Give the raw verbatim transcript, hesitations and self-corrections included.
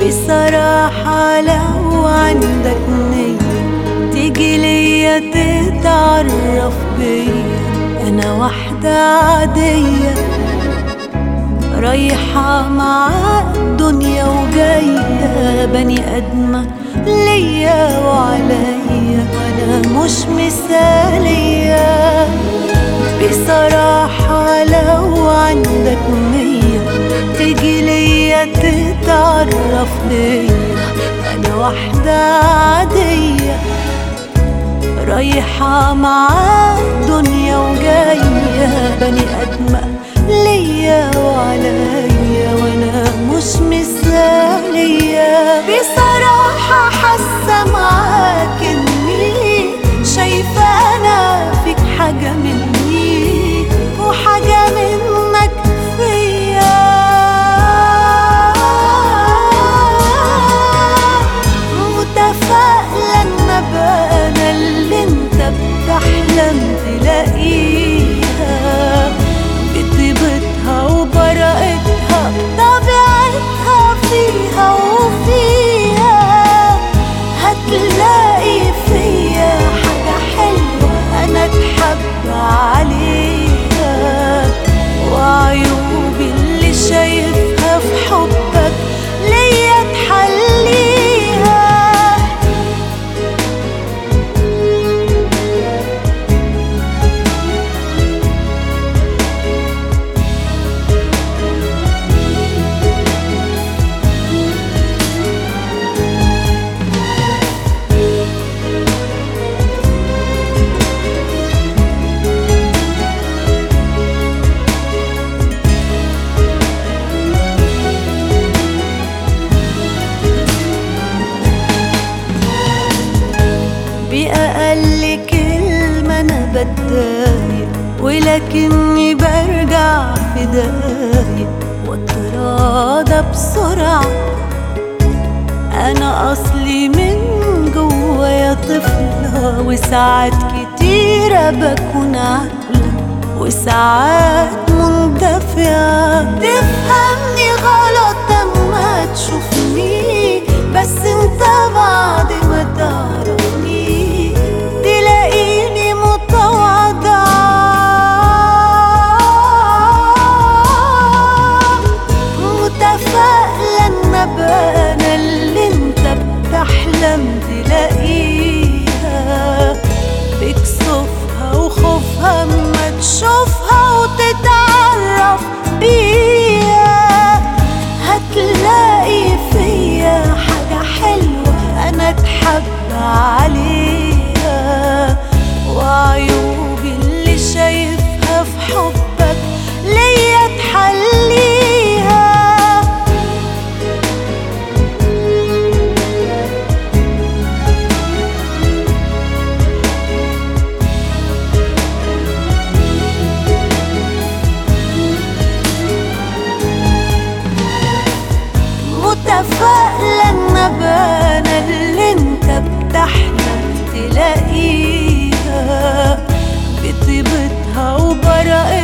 بصراحة لو عندك نية تيجي ليا تتعرف بيا، أنا واحدة عادية رايحة مع الدنيا وجاية، بني آدمة ليا وعليا وأنا مش مثالية. بصراحة لو عندك نية تيجي ليا تتعرف بيا، أنا واحدة عادية رايحة مع الدنيا وجاية، بني آدمة ليا وعليا وأنا مش مثالية. بصراحة حاسة معاك إني شايفة أنا فيك حاجة مني وحاجة منك فيا، متفائلة إن أبقى أنا اللي أنت بتحلم تلاقيها، بطيبتها وبراءتها بطبيعتها فيها وفيها. هتلاقي فيا حاجة حلوة أنا أتحب عليها، وعيوبي اللي شايفها في حبك ليا تحليها. بأقل كلمة أنا بتضايق ولكني برجع في دقايق واتراضى بسرعة. أنا أصلي من جوايا طفلة وساعات كتيرة بكون عاقلة وساعات مندفعة. تفهمني غلط أما تشوفني، بس انت بعد ما تعرفني تلاقيني متواضعة، متفائلة ان ابقى انا اللي انت بتحلم تلاقيها، بكسوفها وخوفها اما تشوفها وتتعرف بيها. هتلاقي فيا حاجة حلوة أنا أتحب عليها، وعيوبي اللي شايفها في حبك ليا تحليها. متفائلة إن أبقى أنا اللي أنت بتحلم تلاقيها، بطيبتها وبراءتها